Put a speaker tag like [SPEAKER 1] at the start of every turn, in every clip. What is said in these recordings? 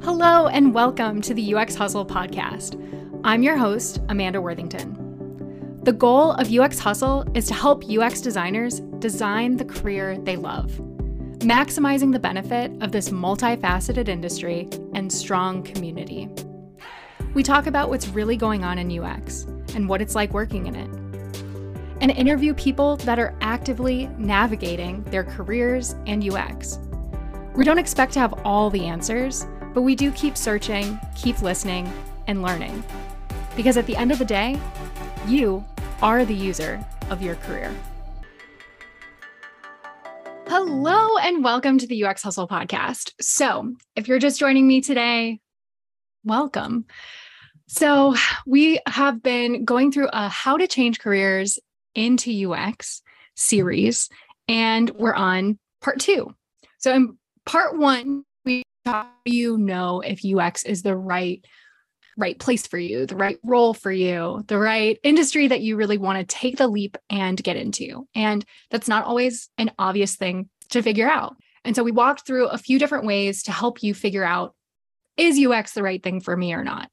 [SPEAKER 1] Hello and welcome to the UX Hustle podcast. I'm your host, Amanda Worthington. The goal of UX Hustle is to help UX designers design the career they love, maximizing the benefit of this multifaceted industry and strong community. We talk about what's really going on in UX and what it's like working in it, and interview people that are actively navigating their careers and UX. We don't expect to have all the answers, but we do keep searching, keep listening, and learning. Because at the end of the day, you are the user of your career. Hello, and welcome to the UX Hustle podcast. So if you're just joining me today, welcome. So we have been going through a How to Change Careers into UX series, and we're on part 2. So in part 1, we how do you know if UX is the right place for you, the right role for you, the right industry that you really want to take the leap and get into. And that's not always an obvious thing to figure out. And so we walked through a few different ways to help you figure out, is UX the right thing for me or not?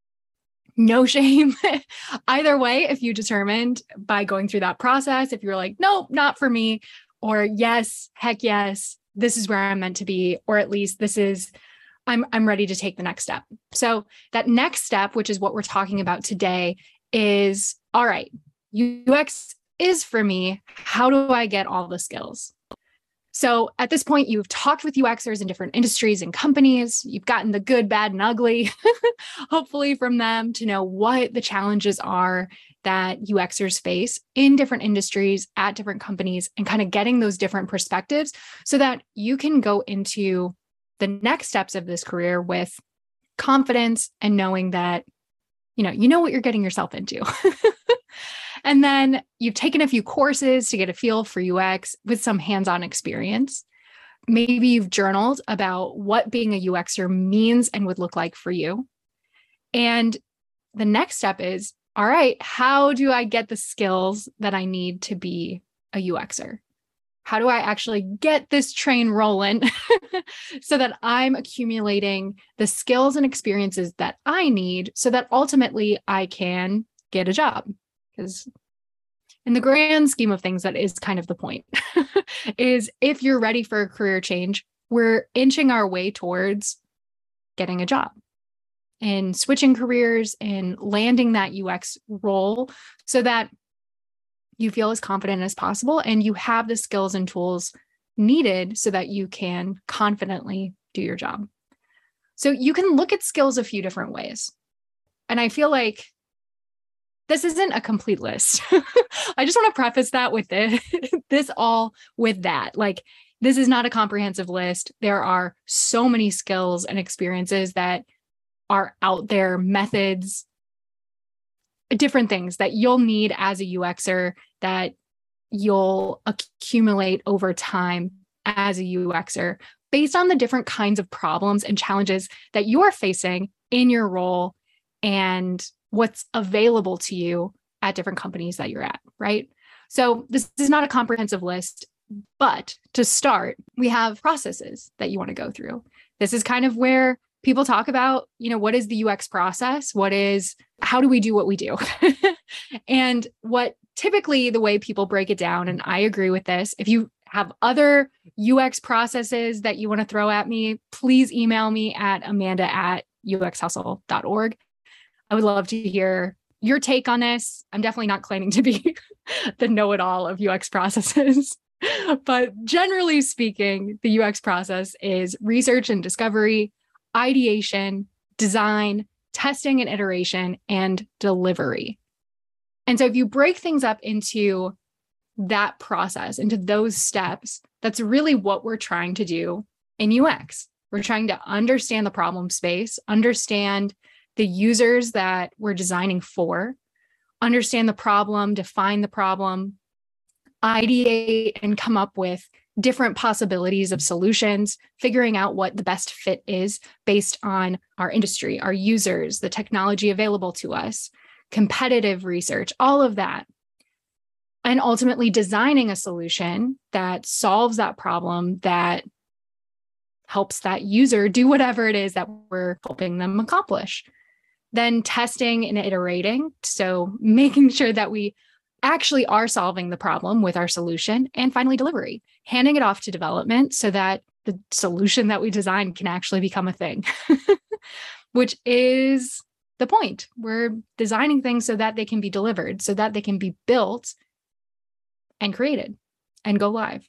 [SPEAKER 1] No shame either way if you determined by going through that process, if you're like, nope, not for me, or yes, heck yes, this is where I'm meant to be, or at least this is, I'm ready to take the next step. So that next step, which is what we're talking about today, is, all right, UX is for me. How do I get all the skills? So at this point, you've talked with UXers in different industries and companies. You've gotten the good, bad, and ugly, hopefully from them, to know what the challenges are that UXers face in different industries at different companies, and kind of getting those different perspectives so that you can go into the next steps of this career with confidence and knowing that, you know what you're getting yourself into. And then you've taken a few courses to get a feel for UX with some hands-on experience. Maybe you've journaled about what being a UXer means and would look like for you. And the next step is, all right, how do I get the skills that I need to be a UXer? How do I actually get this train rolling so that I'm accumulating the skills and experiences that I need so that ultimately I can get a job? Because in the grand scheme of things, that is kind of the point, is if you're ready for a career change, we're inching our way towards getting a job and switching careers and landing that UX role so that you feel as confident as possible and you have the skills and tools needed so that you can confidently do your job. So you can look at skills a few different ways. And I feel like this isn't a complete list. I just want to preface that with this all with that. Like, this is not a comprehensive list. There are so many skills and experiences that are out there, methods, different things that you'll need as a UXer that you'll accumulate over time as a UXer based on the different kinds of problems and challenges that you're facing in your role and what's available to you at different companies that you're at, right? So this is not a comprehensive list, but to start, we have processes that you want to go through. This is kind of where people talk about, what is the UX process? How do we do what we do? And what typically the way people break it down, and I agree with this, if you have other UX processes that you want to throw at me, please email me at amanda@uxhustle.org. I would love to hear your take on this. I'm definitely not claiming to be the know-it-all of UX processes, but generally speaking, the UX process is research and discovery, ideation, design, testing and iteration, and delivery. And so if you break things up into that process, into those steps, that's really what we're trying to do in UX. We're trying to understand the problem space, understand the users that we're designing for, understand the problem, define the problem, ideate and come up with different possibilities of solutions, figuring out what the best fit is based on our industry, our users, the technology available to us, competitive research, all of that. And ultimately designing a solution that solves that problem, that helps that user do whatever it is that we're helping them accomplish. Then testing and iterating. So making sure that we actually are solving the problem with our solution. And finally, delivery, handing it off to development so that the solution that we design can actually become a thing, which is the point. We're designing things so that they can be delivered, so that they can be built and created and go live.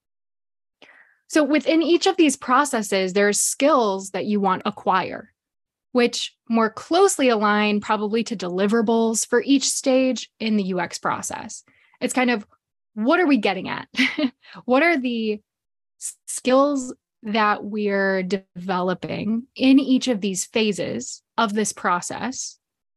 [SPEAKER 1] So within each of these processes, there are skills that you want to acquire, which more closely align probably to deliverables for each stage in the UX process. It's kind of, what are we getting at? What are the skills that we're developing in each of these phases of this process?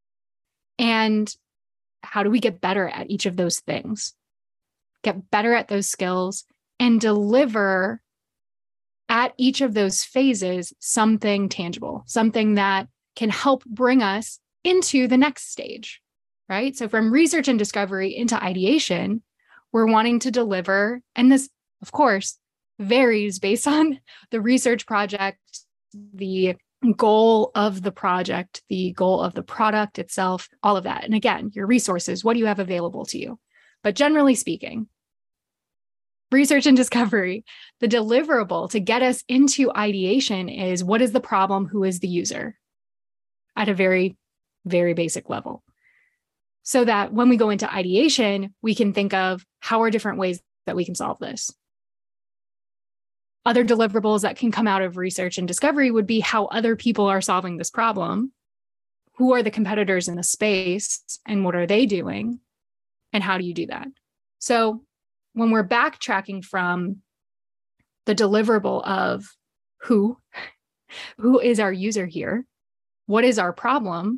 [SPEAKER 1] And how do we get better at each of those things? Get better at those skills and deliver at each of those phases something tangible, something that can help bring us into the next stage, right? So from research and discovery into ideation, we're wanting to deliver, and this, of course, varies based on the research project, the goal of the project, the goal of the product itself, all of that. And again, your resources, what do you have available to you? But generally speaking, research and discovery, the deliverable to get us into ideation is, what is the problem? Who is the user? At a very, very basic level. So that when we go into ideation, we can think of how are different ways that we can solve this. Other deliverables that can come out of research and discovery would be how other people are solving this problem. Who are the competitors in the space and what are they doing? And how do you do that? So when we're backtracking from the deliverable of who is our user here? What is our problem?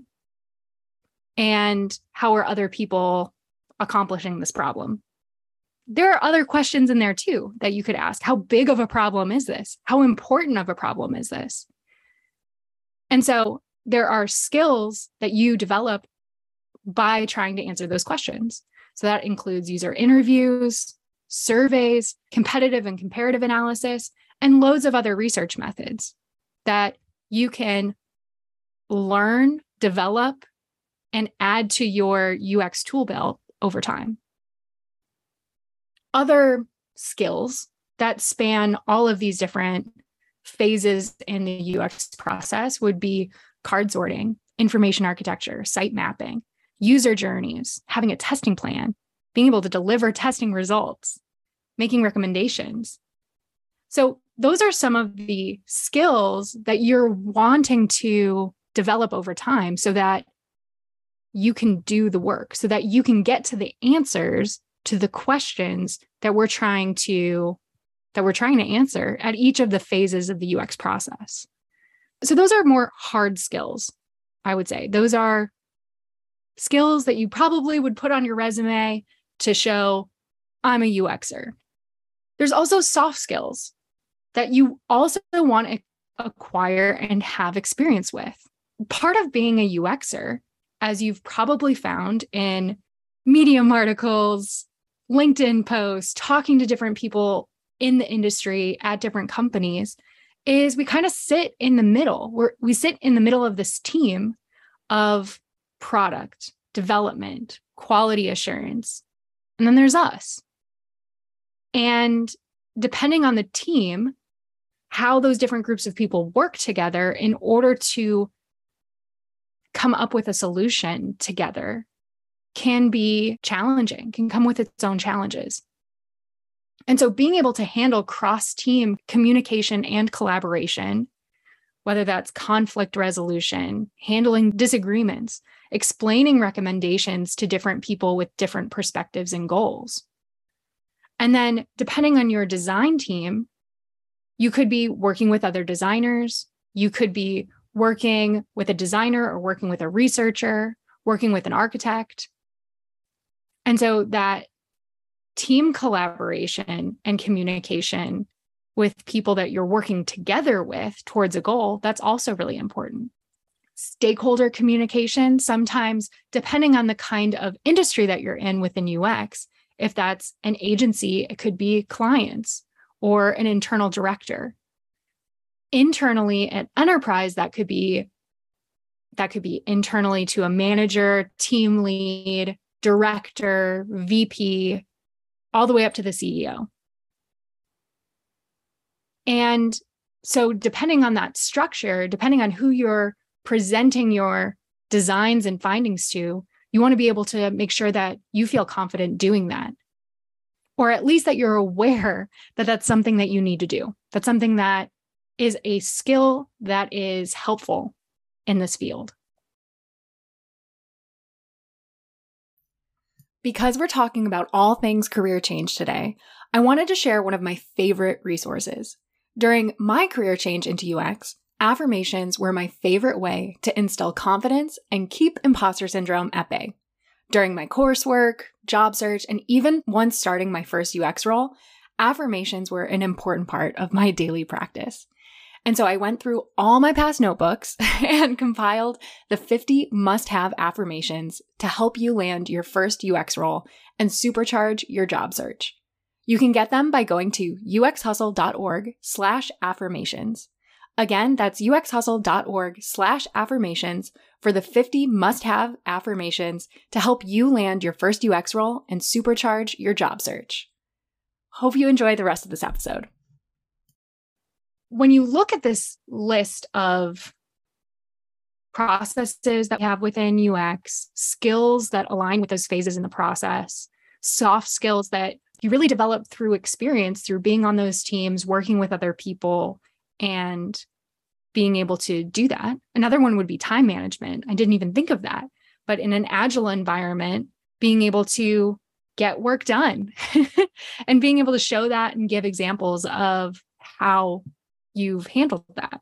[SPEAKER 1] And how are other people accomplishing this problem? There are other questions in there too that you could ask. How big of a problem is this? How important of a problem is this? And so there are skills that you develop by trying to answer those questions. So that includes user interviews, surveys, competitive and comparative analysis, and loads of other research methods that you can learn, develop, and add to your UX tool belt over time. Other skills that span all of these different phases in the UX process would be card sorting, information architecture, site mapping, user journeys, having a testing plan, being able to deliver testing results, making recommendations. So those are some of the skills that you're wanting to develop over time so that you can do the work, so that you can get to the answers to the questions that we're trying to answer at each of the phases of the UX process. So those are more hard skills, I would say. Those are skills that you probably would put on your resume to show I'm a UXer. There's also soft skills that you also want to acquire and have experience with. Part of being a UXer, as you've probably found in Medium articles, LinkedIn posts, talking to different people in the industry at different companies, is we kind of sit in the middle. We sit in the middle of this team of product development, quality assurance, and then there's us. And depending on the team, how those different groups of people work together in order to come up with a solution together can be challenging, can come with its own challenges. And so being able to handle cross-team communication and collaboration, whether that's conflict resolution, handling disagreements, explaining recommendations to different people with different perspectives and goals. And then depending on your design team, you could be working with other designers, you could be working with a designer or working with a researcher, working with an architect. And so that team collaboration and communication with people that you're working together with towards a goal, that's also really important. Stakeholder communication, sometimes depending on the kind of industry that you're in within UX, if that's an agency, it could be clients or an internal director. internally at enterprise, that could be internally to a manager, team lead, director, VP, all the way up to the CEO. And so depending on that structure, depending on who you're presenting your designs and findings to, you want to be able to make sure that you feel confident doing that. Or at least that you're aware that that's something that you need to do. That's something that is a skill that is helpful in this field. Because we're talking about all things career change today, I wanted to share one of my favorite resources. During my career change into UX, affirmations were my favorite way to instill confidence and keep imposter syndrome at bay. During my coursework, job search, and even once starting my first UX role, affirmations were an important part of my daily practice. And so I went through all my past notebooks and compiled the 50 must-have affirmations to help you land your first UX role and supercharge your job search. You can get them by going to uxhustle.org/affirmations. Again, that's uxhustle.org/affirmations for the 50 must-have affirmations to help you land your first UX role and supercharge your job search. Hope you enjoy the rest of this episode. When you look at this list of processes that we have within UX, skills that align with those phases in the process, soft skills that you really develop through experience, through being on those teams, working with other people, and being able to do that. Another one would be time management. I didn't even think of that. But in an agile environment, being able to get work done and being able to show that and give examples of how you've handled that.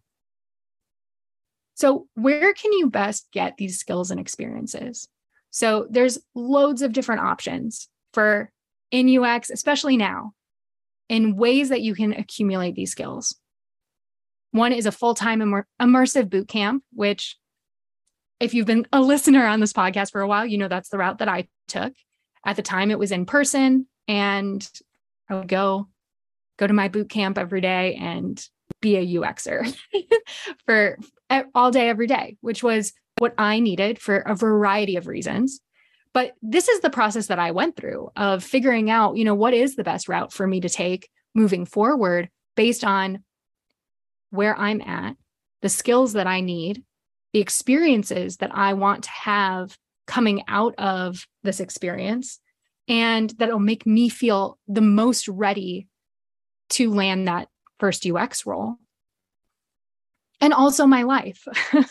[SPEAKER 1] So where can you best get these skills and experiences? So there's loads of different options for in UX, especially now, in ways that you can accumulate these skills. One is a full-time immersive boot camp, which if you've been a listener on this podcast for a while, you know that's the route that I took. At the time, it was in person, and I would go to my boot camp every day and be a UXer for all day, every day, which was what I needed for a variety of reasons. But this is the process that I went through of figuring out, what is the best route for me to take moving forward based on where I'm at, the skills that I need, the experiences that I want to have coming out of this experience, and that it'll make me feel the most ready to land that first UX role. And also my life,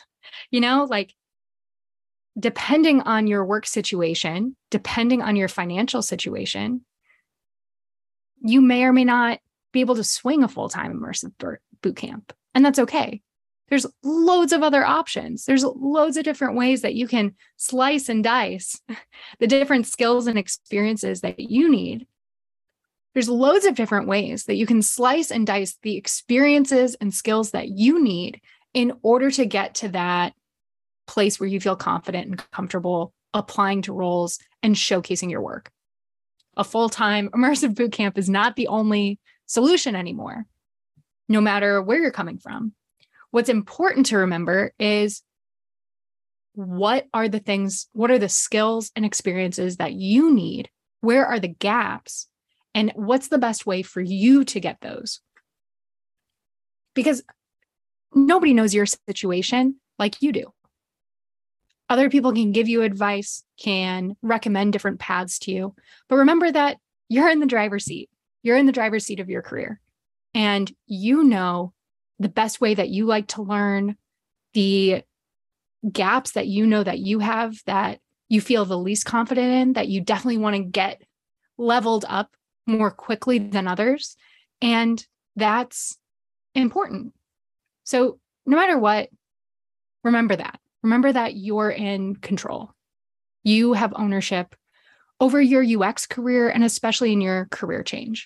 [SPEAKER 1] depending on your work situation, depending on your financial situation, you may or may not be able to swing a full-time immersive boot camp. And that's okay. There's loads of other options. There's loads of different ways that you can slice and dice the different skills and experiences that you need. There's loads of different ways that you can slice and dice the experiences and skills that you need in order to get to that place where you feel confident and comfortable applying to roles and showcasing your work. A full-time immersive boot camp is not the only solution anymore, no matter where you're coming from. What's important to remember is what are the skills and experiences that you need? Where are the gaps? And what's the best way for you to get those? Because nobody knows your situation like you do. Other people can give you advice, can recommend different paths to you. But remember that you're in the driver's seat. You're in the driver's seat of your career. And you know the best way that you like to learn, the gaps that you know that you have that you feel the least confident in, that you definitely want to get leveled up more quickly than others. And that's important. So no matter what, remember that. Remember that you're in control. You have ownership over your UX career and especially in your career change.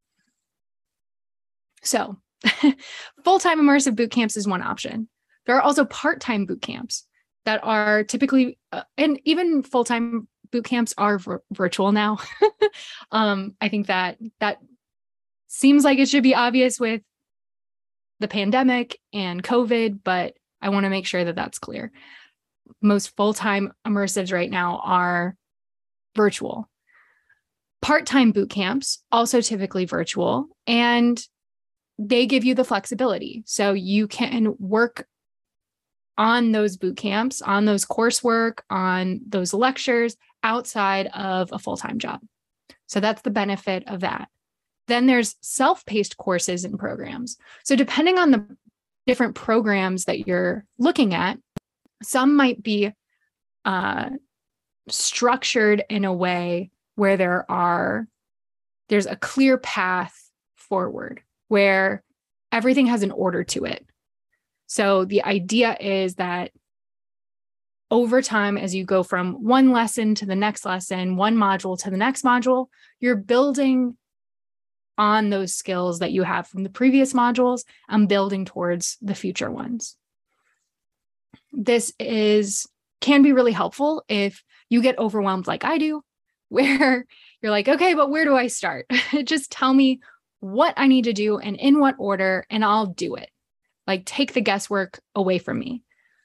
[SPEAKER 1] So full-time immersive boot camps is one option. There are also part-time boot camps that are typically, and even full-time boot camps are virtual now. I think that seems like it should be obvious with the pandemic and COVID, but I want to make sure that that's clear. Most full-time immersives right now are virtual. Part-time boot camps, also typically virtual, and they give you the flexibility. So you can work on those boot camps, on those coursework, on those lectures outside of a full-time job. So that's the benefit of that. Then there's self-paced courses and programs. So depending on the different programs that you're looking at, some might be structured in a way where there's a clear path forward, where everything has an order to it. So the idea is that over time, as you go from one lesson to the next lesson, one module to the next module, you're building on those skills that you have from the previous modules and building towards the future ones. This can be really helpful if you get overwhelmed like I do, where you're like, okay, but where do I start? Just tell me what I need to do and in what order, and I'll do it. Like, take the guesswork away from me.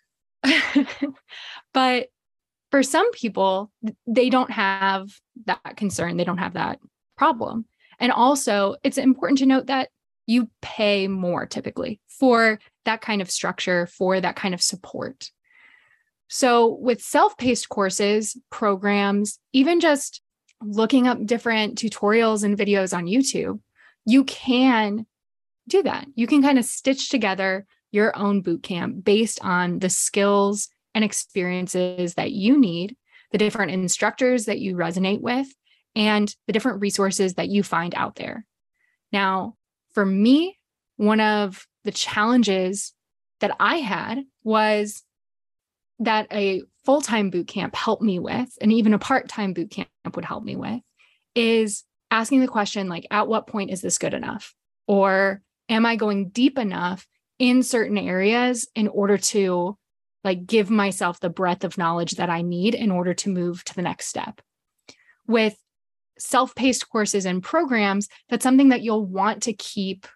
[SPEAKER 1] But for some people, they don't have that concern. They don't have that problem. And also, it's important to note that you pay more typically for that kind of structure, for that kind of support. So with self-paced courses, programs, even just looking up different tutorials and videos on YouTube, you can do that. You can kind of stitch together your own boot camp based on the skills and experiences that you need, the different instructors that you resonate with, and the different resources that you find out there. Now, for me, one of the challenges that I had was that a full-time boot camp helped me with, and even a part-time boot camp would help me with, is asking the question, like, at what point is this good enough? Or am I going deep enough in certain areas in order to give myself the breadth of knowledge that I need in order to move to the next step? With self-paced courses and programs, that's something that you'll want to keep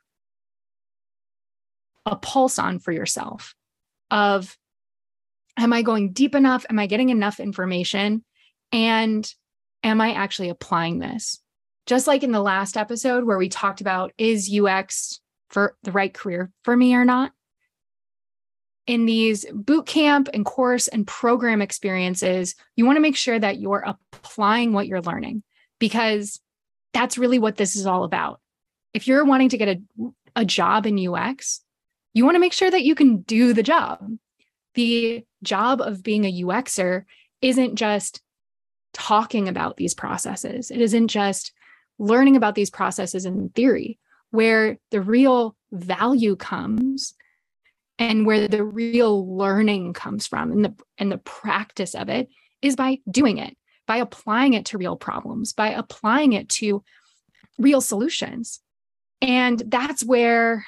[SPEAKER 1] a pulse on for yourself of, am I going deep enough? Am I getting enough information? And am I actually applying this? Just like in the last episode where we talked about, is UX for the right career for me or not? In these boot camp and course and program experiences, you want to make sure that you're applying what you're learning, because that's really what this is all about. If you're wanting to get a job in UX, you want to make sure that you can do the job. The job of being a UXer isn't just talking about these processes. It isn't just learning about these processes in theory. Where the real value comes and where the real learning comes from and the practice of it is by doing it, by applying it to real problems, by applying it to real solutions. And that's where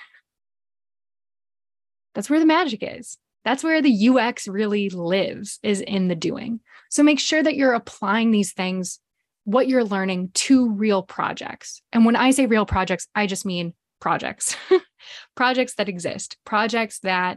[SPEAKER 1] the magic is. That's where the UX really lives, is in the doing. So make sure that you're applying these things, what you're learning, to real projects. And when I say real projects, I just mean projects, projects that exist, projects that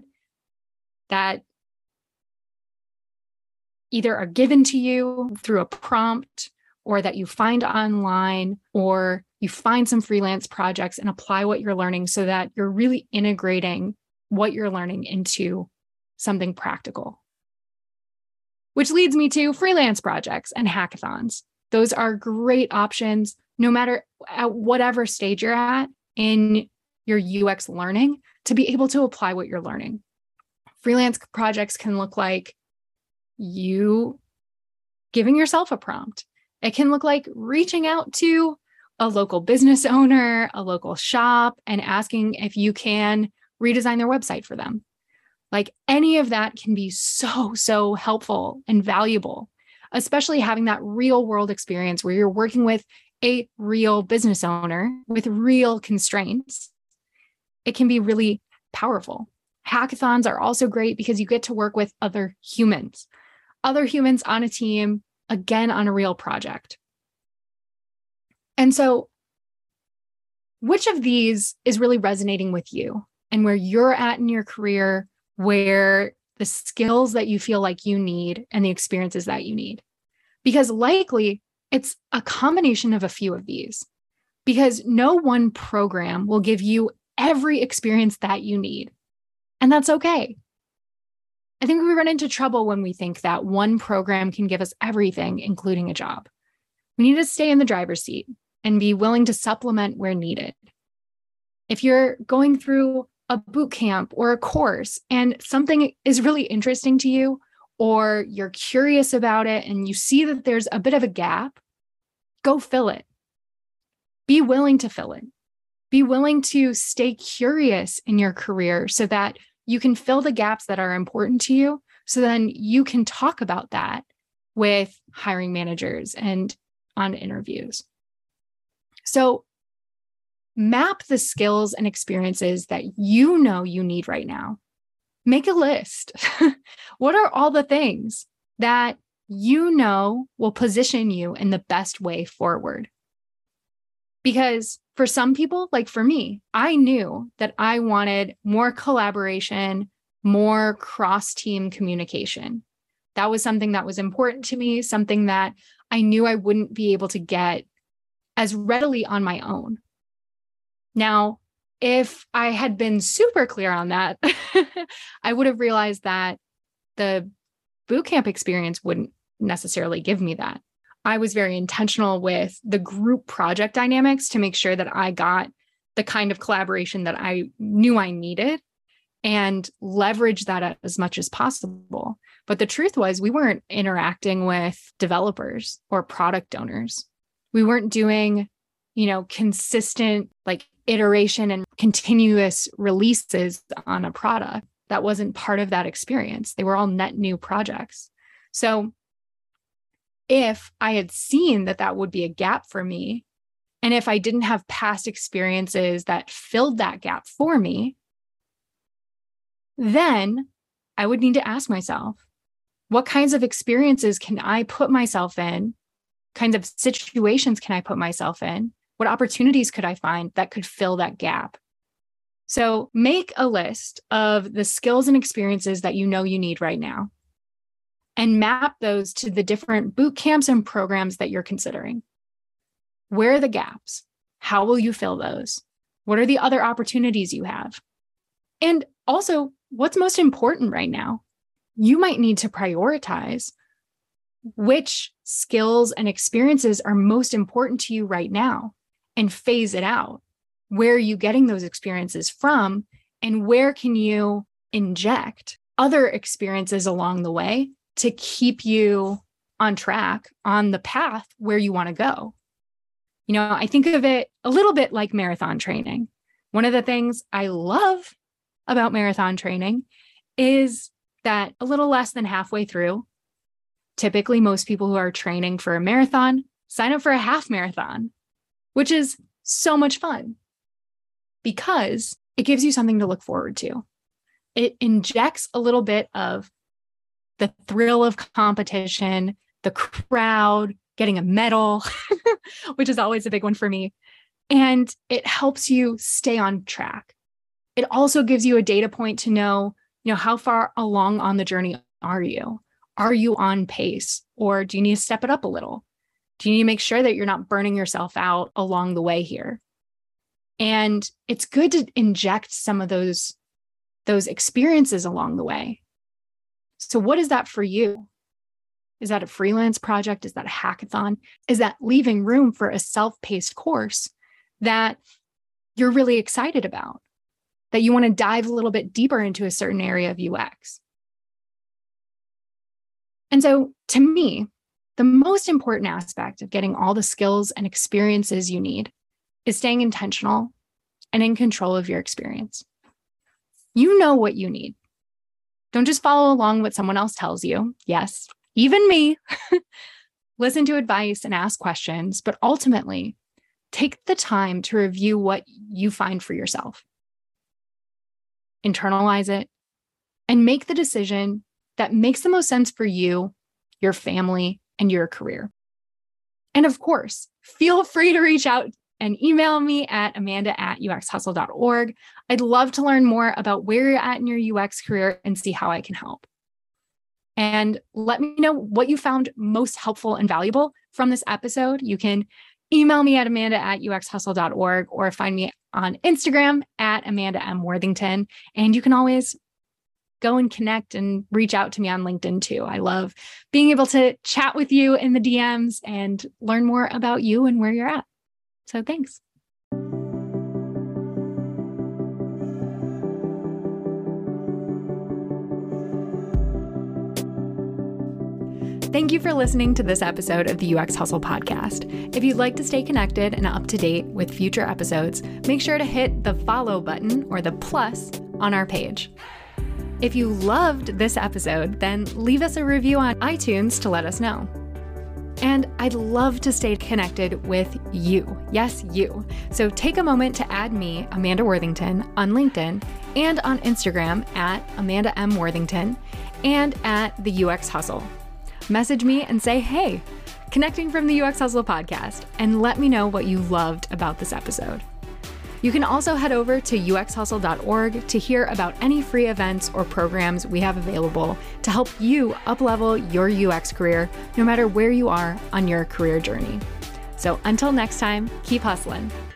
[SPEAKER 1] either are given to you through a prompt, or that you find online, or you find some freelance projects and apply what you're learning so that you're really integrating what you're learning into something practical. Which leads me to freelance projects and hackathons. Those are great options, no matter at whatever stage you're at in your UX learning, to be able to apply what you're learning. Freelance projects can look like you giving yourself a prompt. It can look like reaching out to a local business owner, a local shop, and asking if you can redesign their website for them. Like, any of that can be so helpful and valuable, especially having that real world experience where you're working with a real business owner with real constraints. It can be really powerful. Hackathons are also great because you get to work with other humans on a team, again, on a real project. And so, which of these is really resonating with you? and where you're at in your career, where the skills that you feel like you need and the experiences that you need. Because likely it's a combination of a few of these, because no one program will give you every experience that you need. And that's okay. I think we run into trouble when we think that one program can give us everything, including a job. We need to stay in the driver's seat and be willing to supplement where needed. If you're going through a boot camp or a course and something is really interesting to you, or you're curious about it and you see that there's a bit of a gap, go fill it. Be willing to fill it. Be willing to stay curious in your career so that you can fill the gaps that are important to you. So then you can talk about that with hiring managers and on interviews. So map the skills and experiences that you know you need right now. Make a list. What are all the things that you know will position you in the best way forward? Because for some people, like for me, I knew that I wanted more collaboration, more cross-team communication. That was something that was important to me, something that I knew I wouldn't be able to get as readily on my own. Now, if I had been super clear on that, I would have realized that the bootcamp experience wouldn't necessarily give me that. I was very intentional with the group project dynamics to make sure that I got the kind of collaboration that I knew I needed and leverage that as much as possible. But the truth was, we weren't interacting with developers or product owners. We weren't doing, consistent iteration and continuous releases on a product. That wasn't part of that experience. They were all net new projects. So if I had seen that that would be a gap for me, and if I didn't have past experiences that filled that gap for me, then I would need to ask myself, what kinds of experiences can I put myself in? Kinds of situations can I put myself in? What opportunities could I find that could fill that gap? So make a list of the skills and experiences that you know you need right now, and map those to the different boot camps and programs that you're considering. Where are the gaps? How will you fill those? What are the other opportunities you have? And also, what's most important right now? You might need to prioritize which skills and experiences are most important to you right now and phase it out. Where are you getting those experiences from? And where can you inject other experiences along the way to keep you on track, on the path where you want to go? I think of it a little bit like marathon training. One of the things I love about marathon training is that a little less than halfway through, typically most people who are training for a marathon sign up for a half marathon, which is so much fun because it gives you something to look forward to. It injects a little bit of the thrill of competition, the crowd, getting a medal, which is always a big one for me. And it helps you stay on track. It also gives you a data point to know, how far along on the journey are you? Are you on pace? Or do you need to step it up a little? Do you need to make sure that you're not burning yourself out along the way here? And it's good to inject some of those experiences along the way. So what is that for you? Is that a freelance project? Is that a hackathon? Is that leaving room for a self-paced course that you're really excited about, that you want to dive a little bit deeper into a certain area of UX? And so to me, the most important aspect of getting all the skills and experiences you need is staying intentional and in control of your experience. You know what you need. Don't just follow along what someone else tells you. Yes, even me. Listen to advice and ask questions, but ultimately take the time to review what you find for yourself. Internalize it and make the decision that makes the most sense for you, your family, and your career. And of course, feel free to reach out and email me at amanda@uxhustle.org. I'd love to learn more about where you're at in your UX career and see how I can help. And let me know what you found most helpful and valuable from this episode. You can email me at amanda@uxhustle.org or find me on Instagram at Amanda M. Worthington. And you can always go and connect and reach out to me on LinkedIn too. I love being able to chat with you in the DMs and learn more about you and where you're at. So thanks. Thank you for listening to this episode of the UX Hustle podcast. If you'd like to stay connected and up to date with future episodes, make sure to hit the follow button or the plus on our page. If you loved this episode, then leave us a review on iTunes to let us know. And I'd love to stay connected with you. Yes, you. So take a moment to add me, Amanda Worthington, on LinkedIn and on Instagram at Amanda M. Worthington and at the UX Hustle. Message me and say, hey, connecting from the UX Hustle podcast, and let me know what you loved about this episode. You can also head over to uxhustle.org to hear about any free events or programs we have available to help you uplevel your UX career, no matter where you are on your career journey. So until next time, keep hustling.